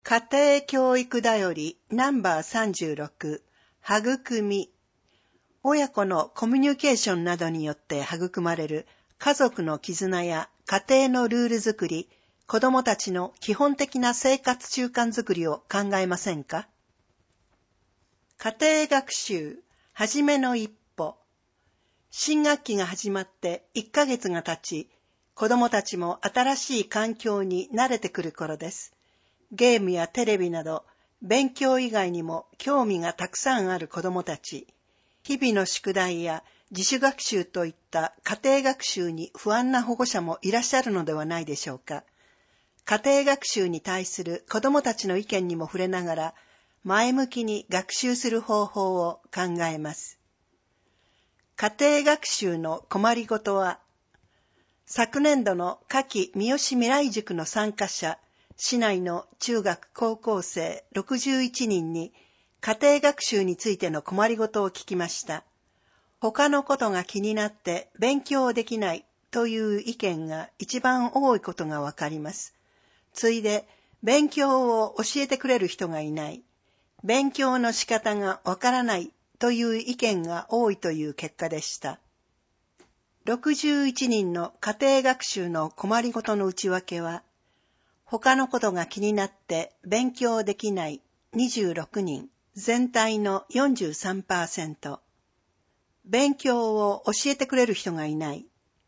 家庭教育だよりナンバー36、育み。親子のコミュニケーションなどによって育まれる家族の絆や家庭のルール作り、子供たちの基本的な生活習慣作りを考えませんか？家庭学習、はじめの一歩。新学期が始まって1ヶ月が経ち、子供たちも新しい環境に慣れてくる頃です。ゲームやテレビなど、勉強以外にも興味がたくさんある子供たち、日々の宿題や自主学習といった家庭学習に不安な保護者もいらっしゃるのではないでしょうか。家庭学習に対する子供たちの意見にも触れながら、前向きに学習する方法を考えます。家庭学習の困りごとは、昨年度の夏季三好未来塾の参加者、市内の中学高校生61人に家庭学習についての困りごとを聞きました。他のことが気になって勉強できないという意見が一番多いことがわかります。ついで勉強を教えてくれる人がいない、勉強の仕方がわからないという意見が多いという結果でした。61人の家庭学習の困りごとの内訳は、他のことが気になって勉強できない26人、全体の 43%。勉強を教えてくれる人がいない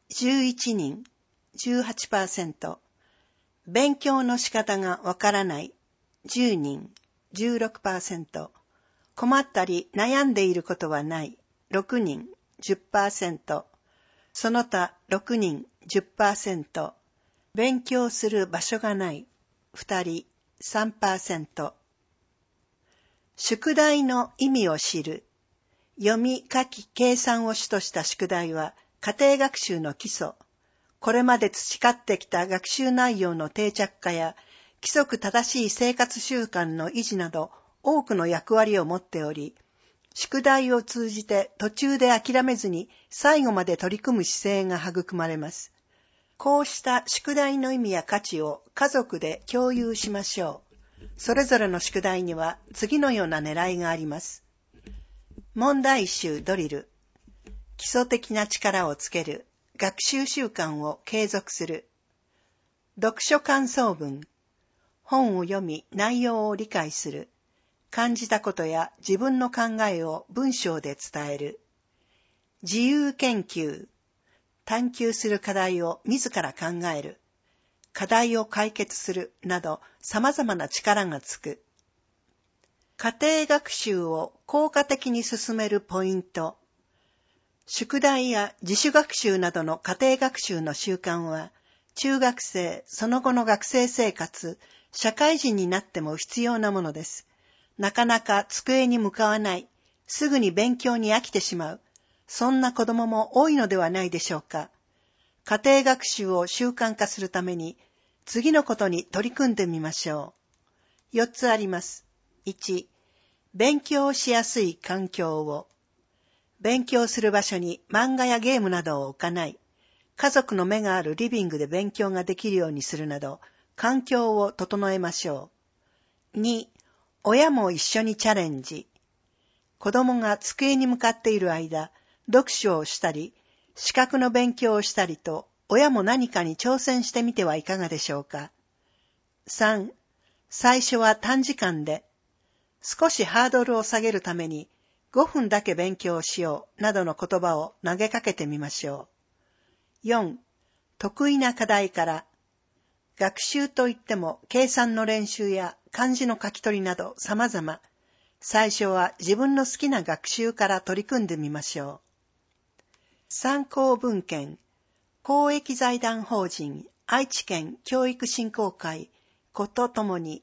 11人、18%。勉強の仕方がわからない10人、16%。困ったり悩んでいることはない6人、10%。その他6人、10%。勉強する場所がない2人、3%。宿題の意味を知る。読み、書き、計算を主とした宿題は家庭学習の基礎。これまで培ってきた学習内容の定着化や規則正しい生活習慣の維持など多くの役割を持っており、宿題を通じて途中で諦めずに最後まで取り組む姿勢が育まれます。こうした宿題の意味や価値を家族で共有しましょう。それぞれの宿題には次のような狙いがあります。問題集ドリル。基礎的な力をつける。学習習慣を継続する。読書感想文。本を読み内容を理解する。感じたことや自分の考えを文章で伝える。自由研究。探求する課題を自ら考える。課題を解決するなど様々な力がつく。家庭学習を効果的に進めるポイント。宿題や自主学習などの家庭学習の習慣は、中学生、その後の学生生活、社会人になっても必要なものです。なかなか机に向かわない、すぐに勉強に飽きてしまう、そんな子供も多いのではないでしょうか。家庭学習を習慣化するために、次のことに取り組んでみましょう。4つあります。1、勉強しやすい環境を。勉強する場所に漫画やゲームなどを置かない。家族の目があるリビングで勉強ができるようにするなど、環境を整えましょう。2、親も一緒にチャレンジ。子供が机に向かっている間、読書をしたり、資格の勉強をしたりと、親も何かに挑戦してみてはいかがでしょうか。3、最初は短時間で、少しハードルを下げるために、5分だけ勉強しようなどの言葉を投げかけてみましょう。4、得意な課題から、学習といっても計算の練習や漢字の書き取りなど様々。最初は自分の好きな学習から取り組んでみましょう。参考文献、公益財団法人愛知県教育振興会ことともに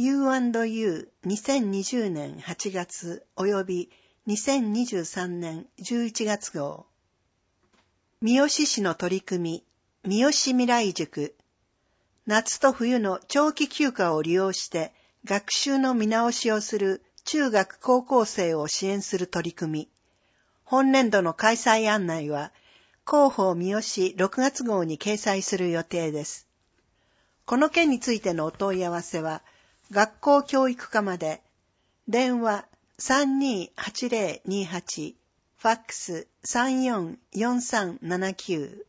U&U 2020年8月及び2023年11月号。三好市の取り組み、三好未来塾。夏と冬の長期休暇を利用して学習の見直しをする中学高校生を支援する取り組み。本年度の開催案内は広報三好6月号に掲載する予定です。この件についてのお問い合わせは学校教育課まで。電話328028、ファックス344379。